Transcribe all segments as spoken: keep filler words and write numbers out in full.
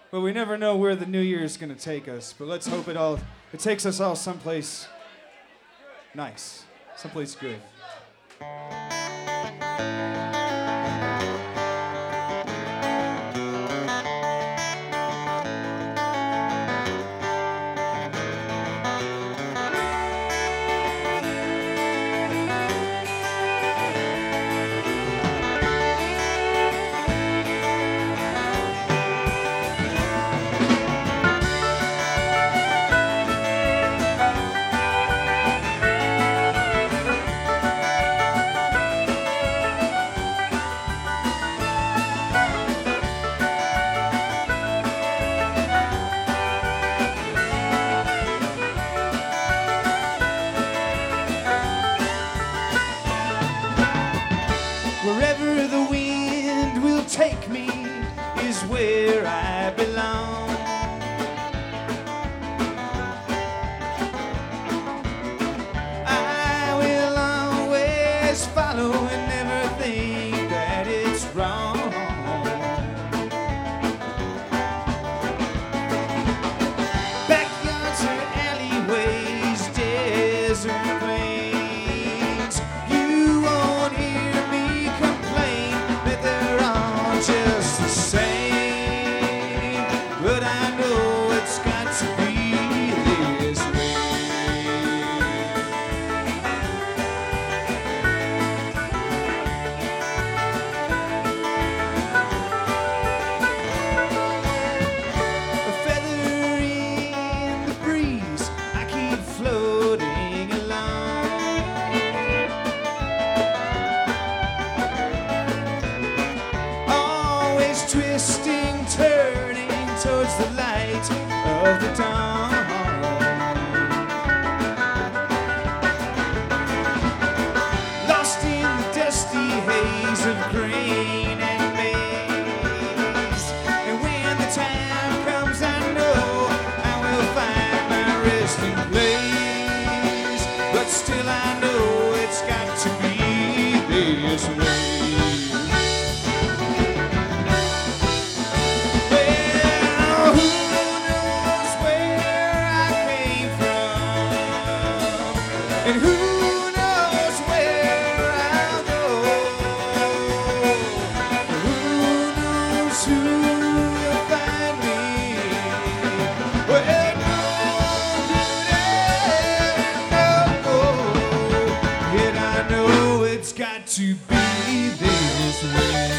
But we never know where the new year is going to take us. But let's hope it all it takes us all someplace nice, someplace good. Wherever the wind will take me is where I belong. I will always follow and never think that it's wrong. Backyards or alleyways, desert plains, you won't hear me complain that they're all just the same. But I know it's got to be this way. A feather in the breeze, I keep floating along. Always twisting, turning towards the light of the dawn. Lost in the dusty haze of grain and maize. And when the time comes, I know I will find my resting place. But still I know it's got to be this way. Well, who knows where I came from, and who knows where I'll go? Who knows who will find me? Well, no one could ever know. Yet I know it's got to be this way.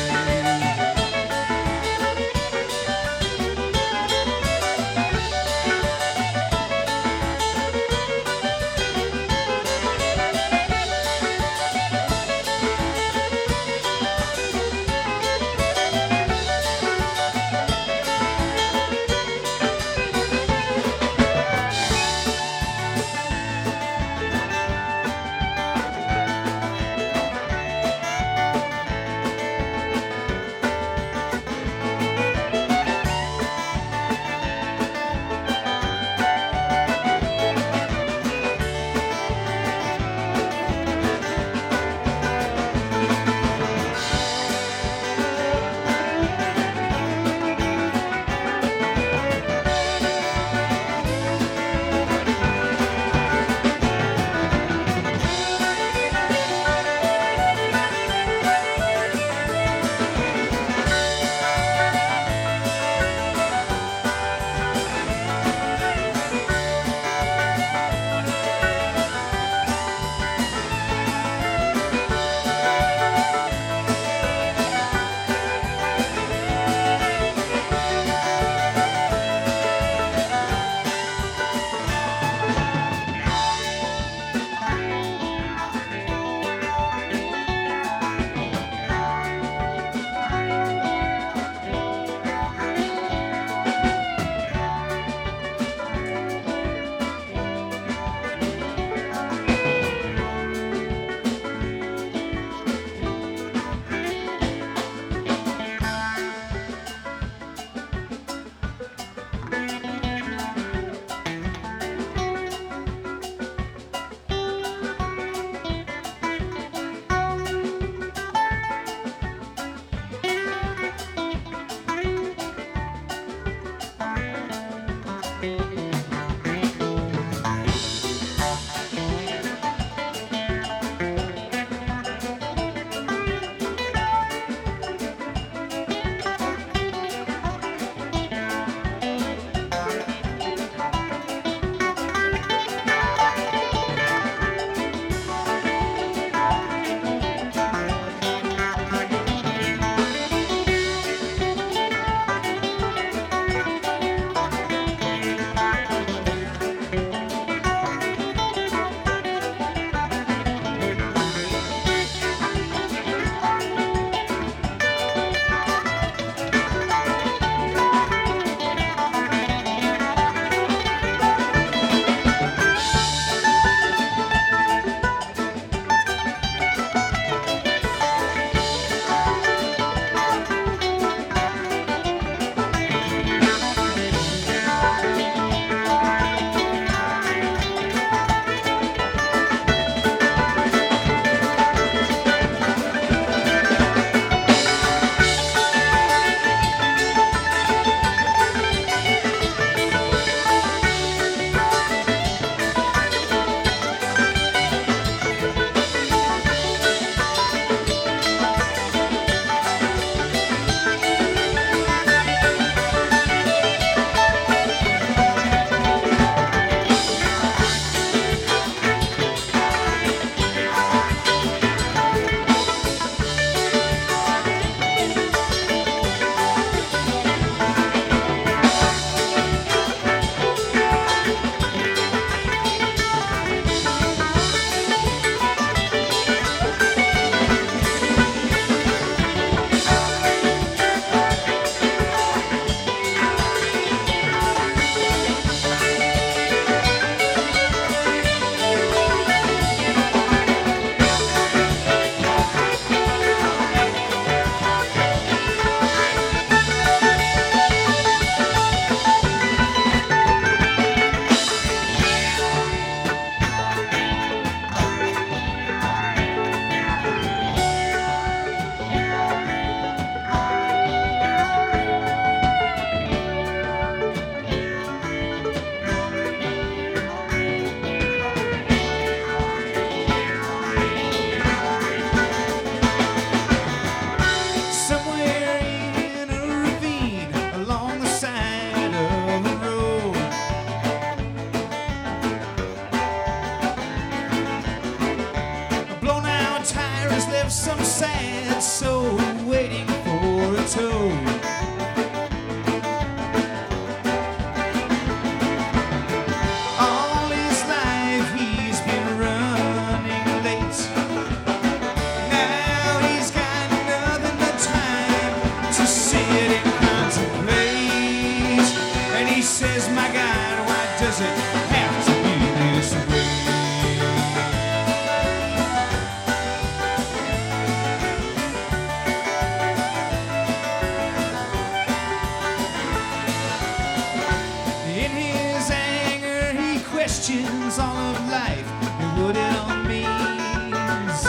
questions all of life and what it all means.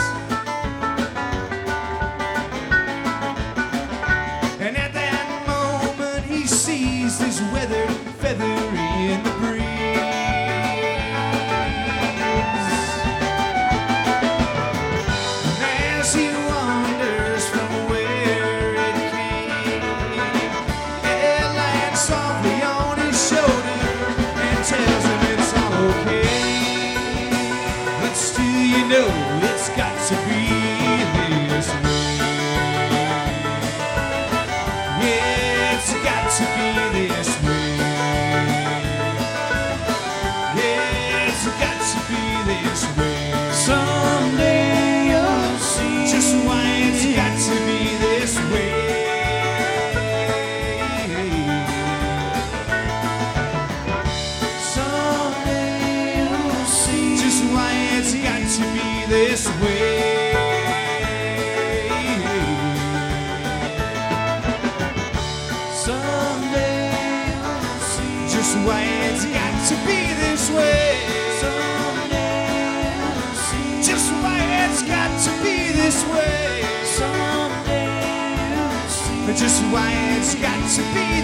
And at that moment he sees this weathered feather in the breeze. And as he wanders from where it came, it lands softly on his shoulder and tells him it's all okay. But still, you know, it's got to be this way. Yeah, it's got to be this way. Yeah, it's got to be this way. Someday you'll see Just why it's got to be this way. Someday you'll see Just why it's got to be this way. Someday you'll see Just why it's got to be this way. Someday you'll see Just why it's got to be this way. Someday you'll see Just why it's got to be